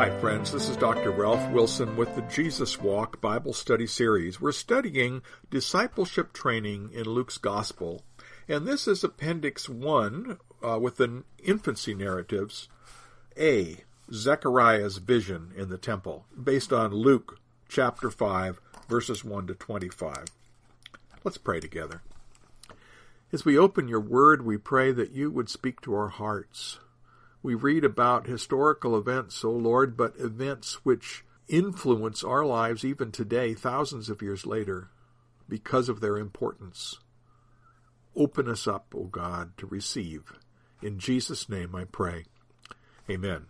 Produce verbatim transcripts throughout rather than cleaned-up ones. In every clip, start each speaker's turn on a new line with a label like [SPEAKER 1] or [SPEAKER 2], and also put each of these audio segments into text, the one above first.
[SPEAKER 1] Hi friends, this is Doctor Ralph Wilson with the Jesus Walk Bible Study Series. We're studying discipleship training in Luke's Gospel, and this is Appendix one uh, with the infancy narratives, A, Zechariah's vision in the temple, based on Luke chapter five, verses one to twenty-five. Let's pray together. As we open your word, we pray that you would speak to our hearts. We read about historical events, O Lord, but events which influence our lives even today, thousands of years later, because of their importance. Open us up, O God, to receive. In Jesus' name I pray. Amen.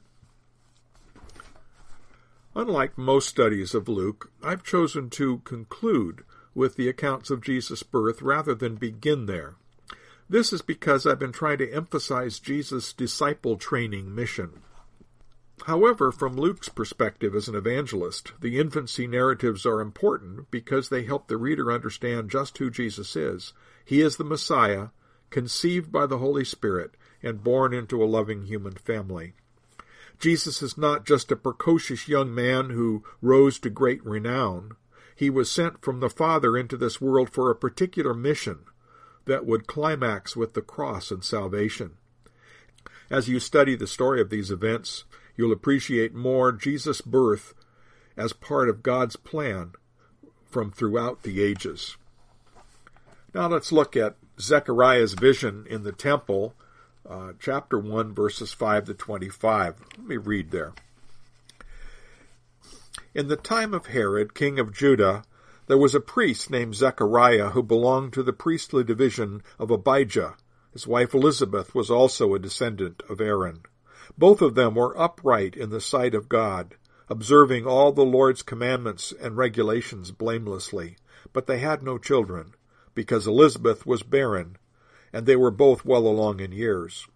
[SPEAKER 1] Unlike most studies of Luke, I've chosen to conclude with the accounts of Jesus' birth rather than begin there. This is because I've been trying to emphasize Jesus' disciple training mission. However, from Luke's perspective as an evangelist, the infancy narratives are important because they help the reader understand just who Jesus is. He is the Messiah, conceived by the Holy Spirit, and born into a loving human family. Jesus is not just a precocious young man who rose to great renown. He was sent from the Father into this world for a particular mission that would climax with the cross and salvation. As you study the story of these events, you'll appreciate more Jesus' birth as part of God's plan from throughout the ages. Now let's look at Zechariah's vision in the temple, uh, chapter one, verses five to twenty-five. Let me read there. In the time of Herod, king of Judah, there was a priest named Zechariah who belonged to the priestly division of Abijah. His wife Elizabeth was also a descendant of Aaron. Both of them were upright in the sight of God, observing all the Lord's commandments and regulations blamelessly. But they had no children, because Elizabeth was barren, and they were both well along in years.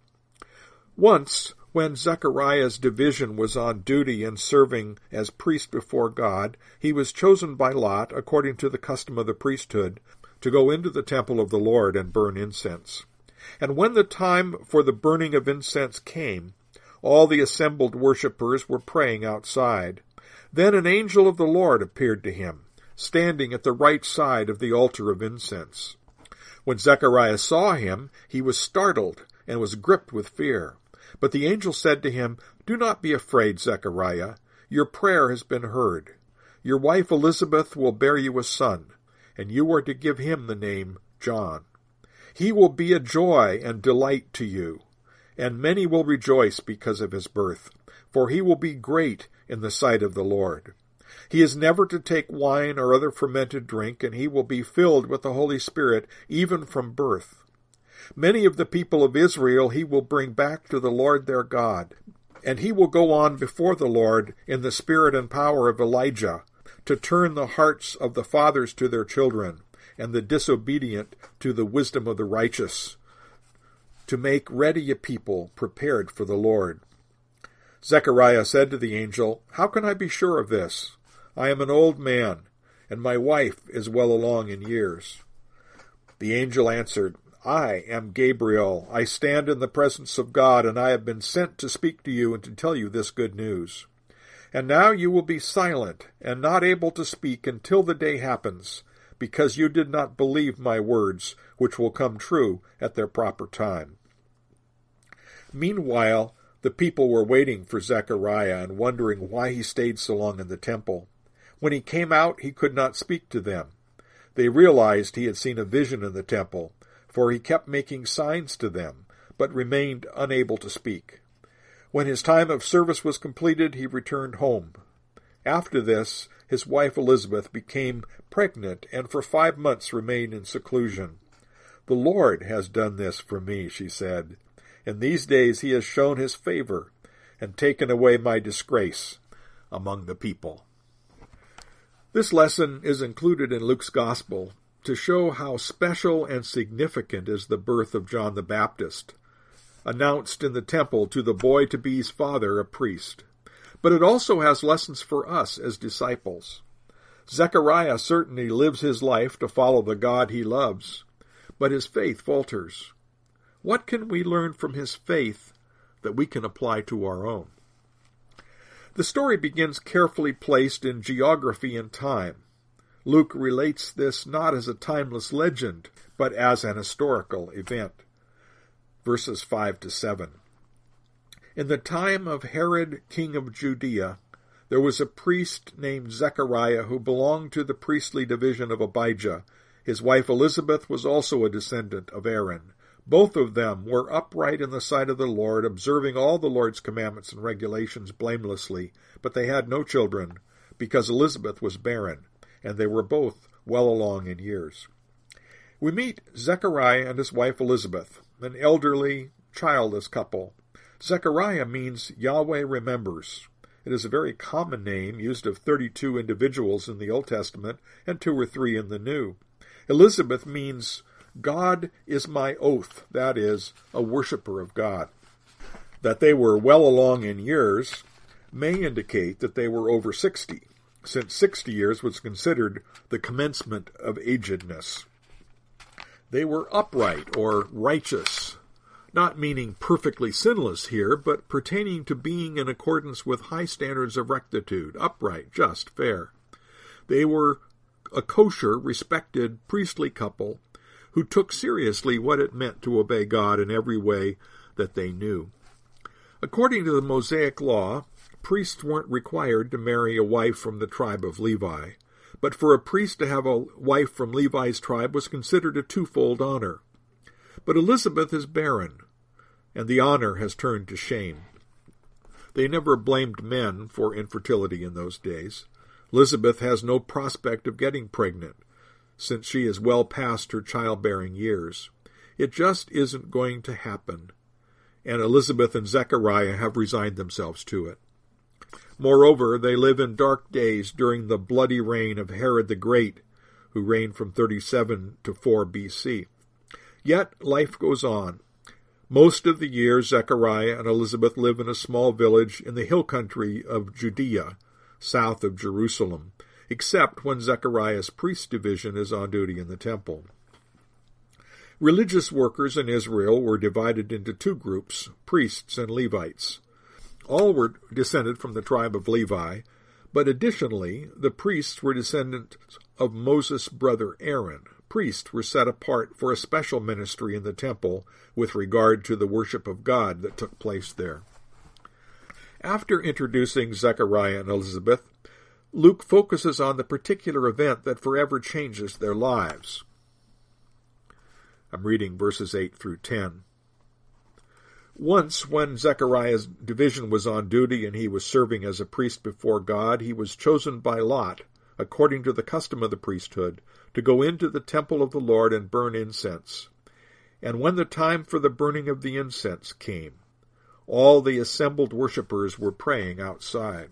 [SPEAKER 1] Once, when Zechariah's division was on duty and serving as priest before God, he was chosen by lot, according to the custom of the priesthood, to go into the temple of the Lord and burn incense. And when the time for the burning of incense came, all the assembled worshippers were praying outside. Then an angel of the Lord appeared to him, standing at the right side of the altar of incense. When Zechariah saw him, he was startled and was gripped with fear. But the angel said to him, "Do not be afraid, Zechariah. Your prayer has been heard. Your wife Elizabeth will bear you a son, and you are to give him the name John. He will be a joy and delight to you, and many will rejoice because of his birth, for he will be great in the sight of the Lord. He is never to take wine or other fermented drink, and he will be filled with the Holy Spirit even from birth. Many of the people of Israel he will bring back to the Lord their God, and he will go on before the Lord in the spirit and power of Elijah, to turn the hearts of the fathers to their children, and the disobedient to the wisdom of the righteous, to make ready a people prepared for the Lord." Zechariah said to the angel, "How can I be sure of this? I am an old man, and my wife is well along in years." The angel answered, "I am Gabriel. I stand in the presence of God, and I have been sent to speak to you and to tell you this good news. And now you will be silent and not able to speak until the day happens, because you did not believe my words, which will come true at their proper time." Meanwhile, the people were waiting for Zechariah and wondering why he stayed so long in the temple. When he came out, he could not speak to them. They realized he had seen a vision in the temple, for he kept making signs to them, but remained unable to speak. When his time of service was completed, he returned home. After this, his wife Elizabeth became pregnant, and for five months remained in seclusion. "The Lord has done this for me," she said. "In these days he has shown his favor, and taken away my disgrace among the people." This lesson is included in Luke's Gospel to show how special and significant is the birth of John the Baptist, announced in the temple to the boy-to-be's father, a priest. But it also has lessons for us as disciples. Zechariah certainly lives his life to follow the God he loves, but his faith falters. What can we learn from his faith that we can apply to our own? The story begins carefully placed in geography and time. Luke relates this not as a timeless legend, but as an historical event. Verses five to seven. In the time of Herod, king of Judea, there was a priest named Zechariah who belonged to the priestly division of Abijah. His wife Elizabeth was also a descendant of Aaron. Both of them were upright in the sight of the Lord, observing all the Lord's commandments and regulations blamelessly, but they had no children, because Elizabeth was barren, and they were both well along in years. We meet Zechariah and his wife Elizabeth, an elderly, childless couple. Zechariah means Yahweh remembers. It is a very common name, used of thirty-two individuals in the Old Testament and two or three in the New. Elizabeth means God is my oath, that is, a worshiper of God. That they were well along in years may indicate that they were over sixty, since sixty years was considered the commencement of agedness. They were upright or righteous, not meaning perfectly sinless here, but pertaining to being in accordance with high standards of rectitude, upright, just, fair. They were a kosher, respected, priestly couple who took seriously what it meant to obey God in every way that they knew. According to the Mosaic law, priests weren't required to marry a wife from the tribe of Levi, but for a priest to have a wife from Levi's tribe was considered a twofold honor. But Elizabeth is barren, and the honor has turned to shame. They never blamed men for infertility in those days. Elizabeth has no prospect of getting pregnant, since she is well past her childbearing years. It just isn't going to happen, and Elizabeth and Zechariah have resigned themselves to it. Moreover, they live in dark days during the bloody reign of Herod the Great, who reigned from thirty-seven to four B C. Yet life goes on. Most of the year, Zechariah and Elizabeth live in a small village in the hill country of Judea, south of Jerusalem, except when Zechariah's priest division is on duty in the temple. Religious workers in Israel were divided into two groups, priests and Levites. All were descended from the tribe of Levi, but additionally, the priests were descendants of Moses' brother Aaron. Priests were set apart for a special ministry in the temple with regard to the worship of God that took place there. After introducing Zechariah and Elizabeth, Luke focuses on the particular event that forever changes their lives. I'm reading verses eight through ten. Once, when Zechariah's division was on duty and he was serving as a priest before God, he was chosen by lot, according to the custom of the priesthood, to go into the temple of the Lord and burn incense. And when the time for the burning of the incense came, all the assembled worshippers were praying outside.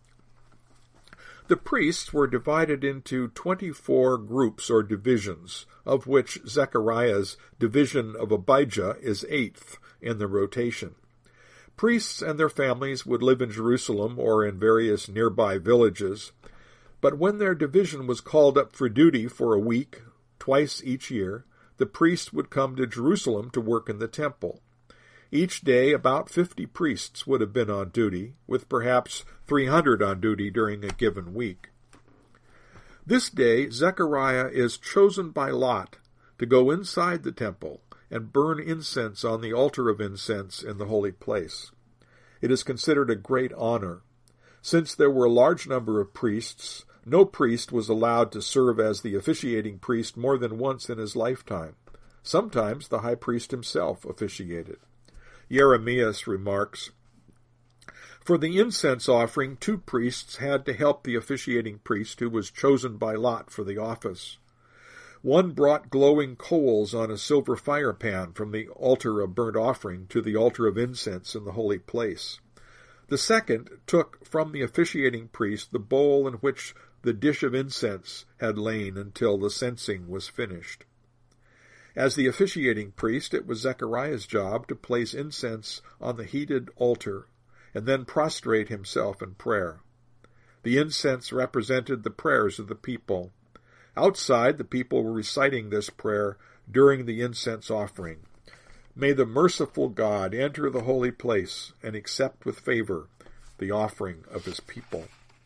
[SPEAKER 1] The priests were divided into twenty-four groups or divisions, of which Zechariah's division of Abijah is eighth in the rotation. Priests and their families would live in Jerusalem or in various nearby villages, but when their division was called up for duty for a week, twice each year, the priests would come to Jerusalem to work in the temple. Each day, about fifty priests would have been on duty, with perhaps three hundred on duty during a given week. This day, Zechariah is chosen by lot to go inside the temple and burn incense on the altar of incense in the holy place. It is considered a great honor. Since there were a large number of priests, no priest was allowed to serve as the officiating priest more than once in his lifetime. Sometimes the high priest himself officiated. Jeremias remarks, "For the incense offering, two priests had to help the officiating priest who was chosen by lot for the office. One brought glowing coals on a silver fire pan from the altar of burnt offering to the altar of incense in the holy place. The second took from the officiating priest the bowl in which the dish of incense had lain until the censing was finished. As the officiating priest, it was Zechariah's job to place incense on the heated altar and then prostrate himself in prayer. The incense represented the prayers of the people. Outside, the people were reciting this prayer during the incense offering. May the merciful God enter the holy place and accept with favor the offering of his people.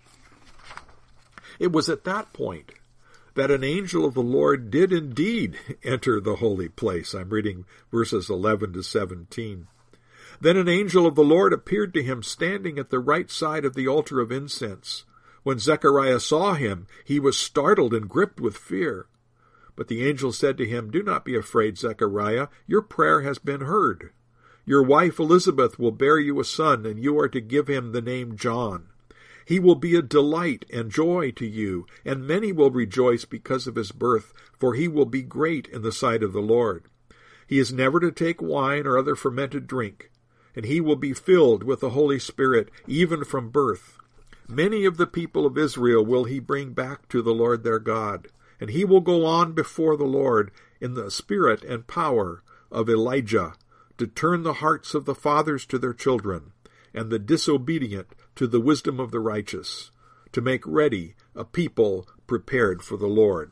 [SPEAKER 1] It was at that point that an angel of the Lord did indeed enter the holy place. I'm reading verses eleven to seventeen. Then an angel of the Lord appeared to him standing at the right side of the altar of incense. When Zechariah saw him, he was startled and gripped with fear. But the angel said to him, "Do not be afraid, Zechariah. Your prayer has been heard. Your wife Elizabeth will bear you a son, and you are to give him the name John. He will be a delight and joy to you, and many will rejoice because of his birth, for he will be great in the sight of the Lord. He is never to take wine or other fermented drink, and he will be filled with the Holy Spirit, even from birth. Many of the people of Israel will he bring back to the Lord their God, and he will go on before the Lord in the spirit and power of Elijah, to turn the hearts of the fathers to their children, and the disobedient to the wisdom of the righteous, to make ready a people prepared for the Lord."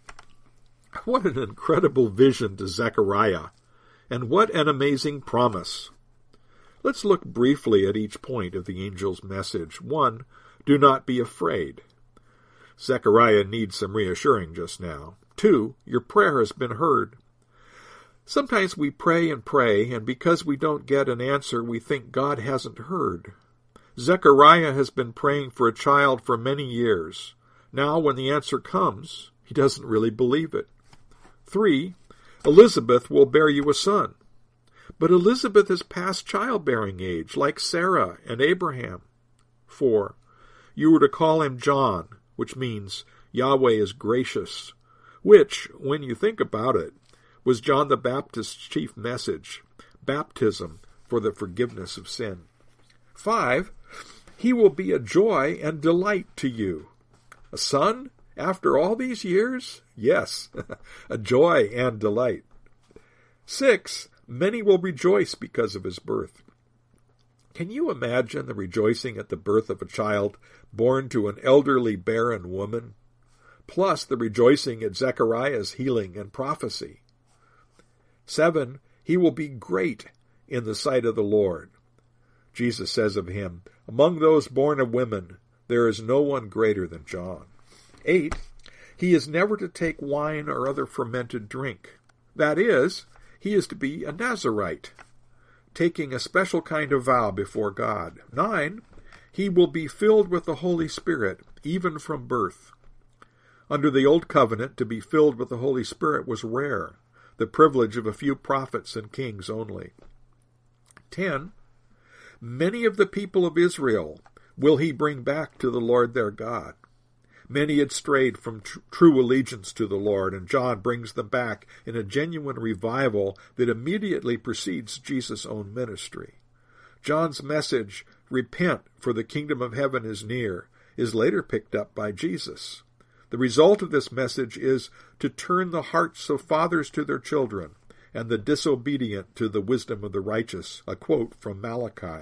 [SPEAKER 1] What an incredible vision to Zechariah, and what an amazing promise. Let's look briefly at each point of the angel's message. One, do not be afraid. Zechariah needs some reassuring just now. Two, your prayer has been heard. Sometimes we pray and pray, and because we don't get an answer, we think God hasn't heard. Zechariah has been praying for a child for many years. Now, when the answer comes, he doesn't really believe it. Three, Elizabeth will bear you a son. But Elizabeth is past childbearing age, like Sarah and Abraham. Four, you were to call him John, which means Yahweh is gracious, which, when you think about it, was John the Baptist's chief message, baptism for the forgiveness of sin. Five, he will be a joy and delight to you. A son after all these years? Yes, a joy and delight. Six, many will rejoice because of his birth. Can you imagine the rejoicing at the birth of a child born to an elderly barren woman, plus the rejoicing at Zechariah's healing and prophecy? Seven, he will be great in the sight of the Lord. Jesus says of him, among those born of women, there is no one greater than John. Eight, he is never to take wine or other fermented drink. That is, he is to be a Nazirite, taking a special kind of vow before God. Nine, he will be filled with the Holy Spirit, even from birth. Under the Old Covenant, to be filled with the Holy Spirit was rare, the privilege of a few prophets and kings only. Ten, many of the people of Israel will he bring back to the Lord their God. Many had strayed from tr- true allegiance to the Lord, and John brings them back in a genuine revival that immediately precedes Jesus' own ministry. John's message, repent, for the kingdom of heaven is near, is later picked up by Jesus. The result of this message is to turn the hearts of fathers to their children, and the disobedient to the wisdom of the righteous, a quote from Malachi.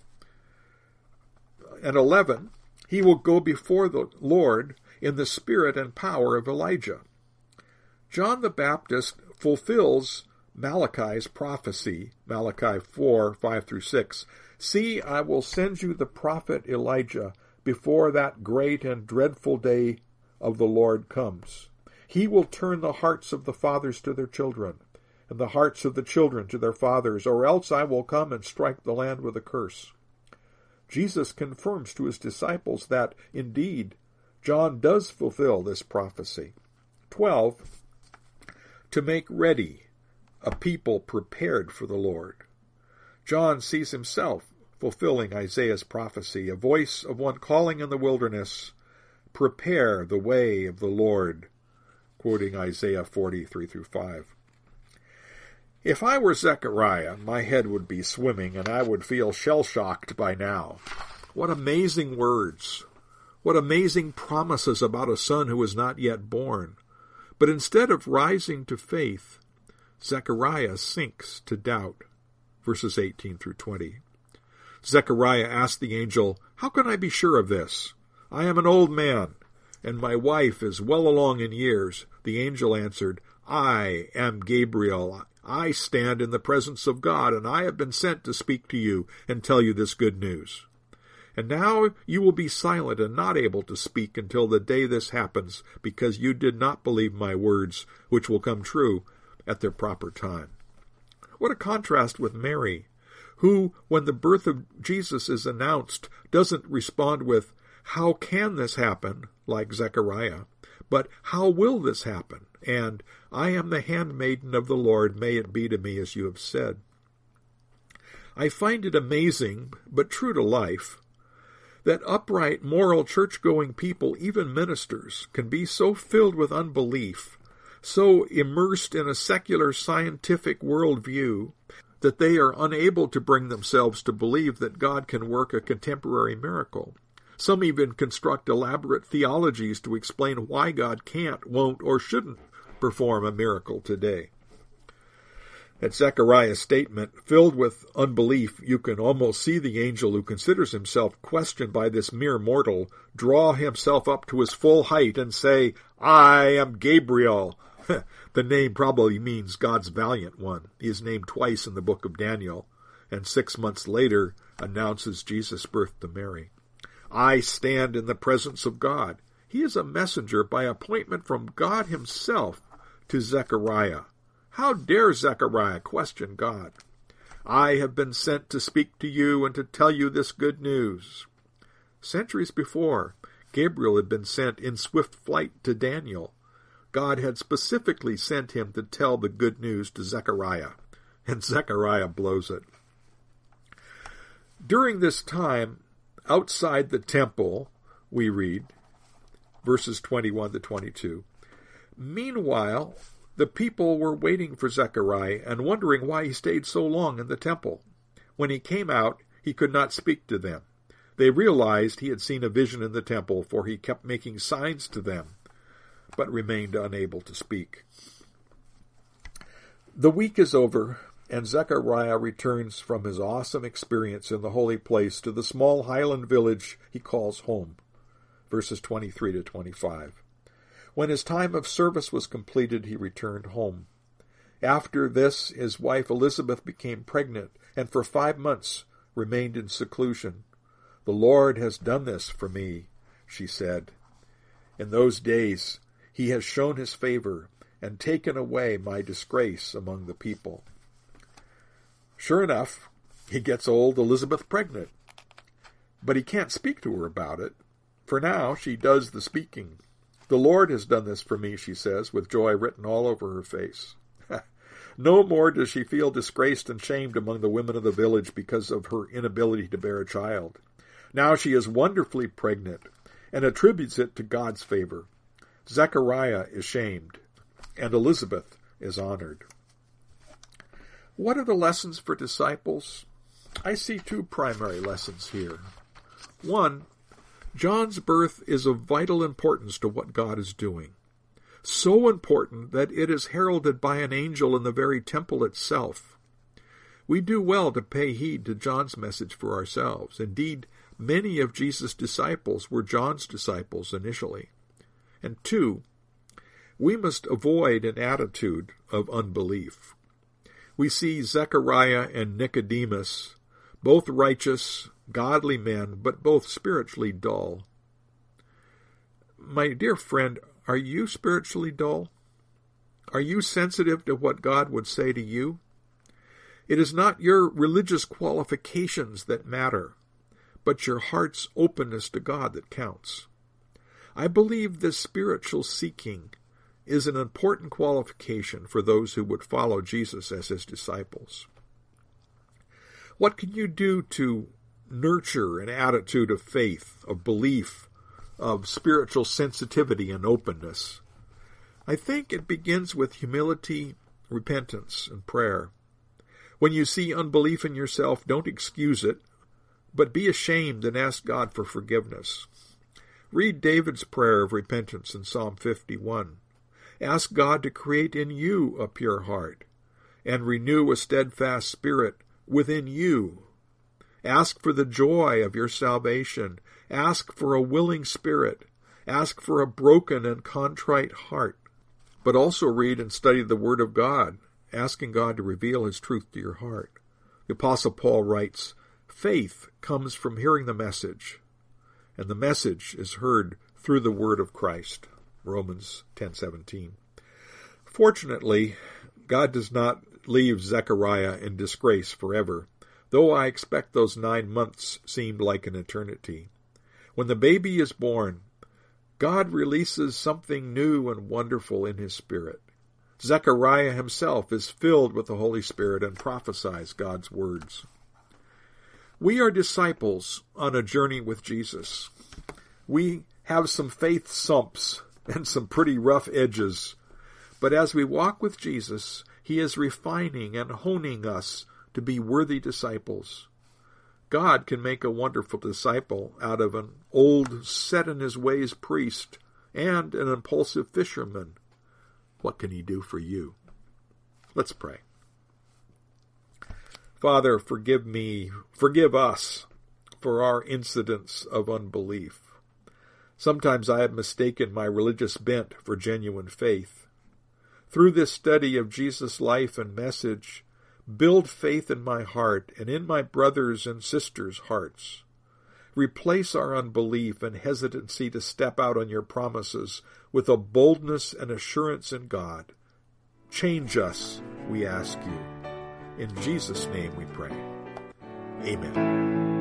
[SPEAKER 1] And eleven, he will go before the Lord in the spirit and power of Elijah. John the Baptist fulfills Malachi's prophecy, Malachi four, five through six. See, I will send you the prophet Elijah before that great and dreadful day of the Lord comes. He will turn the hearts of the fathers to their children, and the hearts of the children to their fathers, or else I will come and strike the land with a curse. Jesus confirms to his disciples that, indeed, John does fulfill this prophecy. Twelve, to make ready a people prepared for the Lord. John sees himself fulfilling Isaiah's prophecy, a voice of one calling in the wilderness, prepare the way of the Lord, quoting Isaiah forty, three through five. If I were Zechariah, my head would be swimming, and I would feel shell-shocked by now. What amazing words! What amazing promises about a son who is not yet born. But instead of rising to faith, Zechariah sinks to doubt. Verses eighteen through twenty. Zechariah asked the angel, how can I be sure of this? I am an old man, and my wife is well along in years. The angel answered, I am Gabriel. I stand in the presence of God, and I have been sent to speak to you and tell you this good news. And now you will be silent and not able to speak until the day this happens, because you did not believe my words, which will come true at their proper time. What a contrast with Mary, who, when the birth of Jesus is announced, doesn't respond with, "How can this happen?" like Zechariah, but "How will this happen?" and "I am the handmaiden of the Lord, may it be to me as you have said." I find it amazing, but true to life, that upright, moral, church-going people, even ministers, can be so filled with unbelief, so immersed in a secular scientific worldview, that they are unable to bring themselves to believe that God can work a contemporary miracle. Some even construct elaborate theologies to explain why God can't, won't, or shouldn't perform a miracle today. At Zechariah's statement, filled with unbelief, you can almost see the angel who considers himself questioned by this mere mortal draw himself up to his full height and say, "I am Gabriel." The name probably means God's valiant one. He is named twice in the book of Daniel, and six months later announces Jesus' birth to Mary. I stand in the presence of God. He is a messenger by appointment from God himself to Zechariah. How dare Zechariah question God? I have been sent to speak to you and to tell you this good news. Centuries before, Gabriel had been sent in swift flight to Daniel. God had specifically sent him to tell the good news to Zechariah, and Zechariah blows it. During this time, outside the temple, we read, verses twenty-one to twenty-two, meanwhile, the people were waiting for Zechariah and wondering why he stayed so long in the temple. When he came out, he could not speak to them. They realized he had seen a vision in the temple, for he kept making signs to them, but remained unable to speak. The week is over, and Zechariah returns from his awesome experience in the holy place to the small highland village he calls home. Verses twenty-three to twenty-five. When his time of service was completed, he returned home. After this, his wife Elizabeth became pregnant, and for five months remained in seclusion. "The Lord has done this for me," she said. "In those days he has shown his favor and taken away my disgrace among the people." Sure enough, he gets old Elizabeth pregnant. But he can't speak to her about it. For now, she does the speaking. "The Lord has done this for me," she says, with joy written all over her face. No more does she feel disgraced and shamed among the women of the village because of her inability to bear a child. Now she is wonderfully pregnant and attributes it to God's favor. Zechariah is shamed, and Elizabeth is honored. What are the lessons for disciples? I see two primary lessons here. One, John's birth is of vital importance to what God is doing. So important that it is heralded by an angel in the very temple itself. We do well to pay heed to John's message for ourselves. Indeed, many of Jesus' disciples were John's disciples initially. And two, we must avoid an attitude of unbelief. We see Zechariah and Nicodemus, both righteous, godly men, but both spiritually dull. My dear friend, are you spiritually dull? Are you sensitive to what God would say to you? It is not your religious qualifications that matter, but your heart's openness to God that counts. I believe this spiritual seeking is an important qualification for those who would follow Jesus as his disciples. What can you do to nurture an attitude of faith, of belief, of spiritual sensitivity and openness? I think it begins with humility, repentance, and prayer. When you see unbelief in yourself, don't excuse it, but be ashamed and ask God for forgiveness. Read David's prayer of repentance in Psalm fifty-one. Ask God to create in you a pure heart and renew a steadfast spirit within you. Ask for the joy of your salvation. Ask for a willing spirit. Ask for a broken and contrite heart. But also read and study the Word of God, asking God to reveal his truth to your heart. The Apostle Paul writes, Faith comes from hearing the message, and the message is heard through the word of Christ. Romans ten seventeen. Fortunately, God does not leave Zechariah in disgrace forever, though I expect those nine months seemed like an eternity. When the baby is born, God releases something new and wonderful in his Spirit. Zechariah himself is filled with the Holy Spirit and prophesies God's words. We are disciples on a journey with Jesus. We have some faith sumps and some pretty rough edges, but as we walk with Jesus, he is refining and honing us to be worthy disciples. God can make a wonderful disciple out of an old, set-in-his-ways priest and an impulsive fisherman. What can he do for you? Let's pray. Father, forgive me, forgive us for our incidents of unbelief. Sometimes I have mistaken my religious bent for genuine faith. Through this study of Jesus' life and message, build faith in my heart and in my brothers' and sisters' hearts. Replace our unbelief and hesitancy to step out on your promises with a boldness and assurance in God. Change us, we ask you. In Jesus' name we pray. Amen.